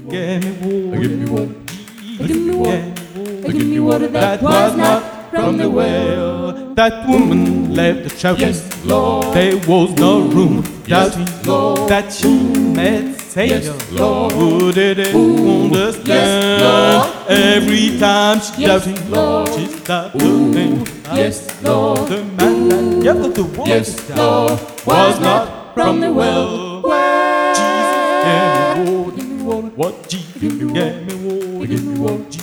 Give me water. Give me water. Give me water. Give me water That was not from the well. That woman left shouting. Yes, Lord. There was no room Yes, doubting Lord. that she met Savior. Yes, Lord. Who didn't understand? Yes, Lord. Every time she Yes, doubting, Lord. she stopped to think. Yes, Lord. The man that gave the water Yes, Lord. was not from the well. Jesus gave me water. What Jesus gave me water. Give me water.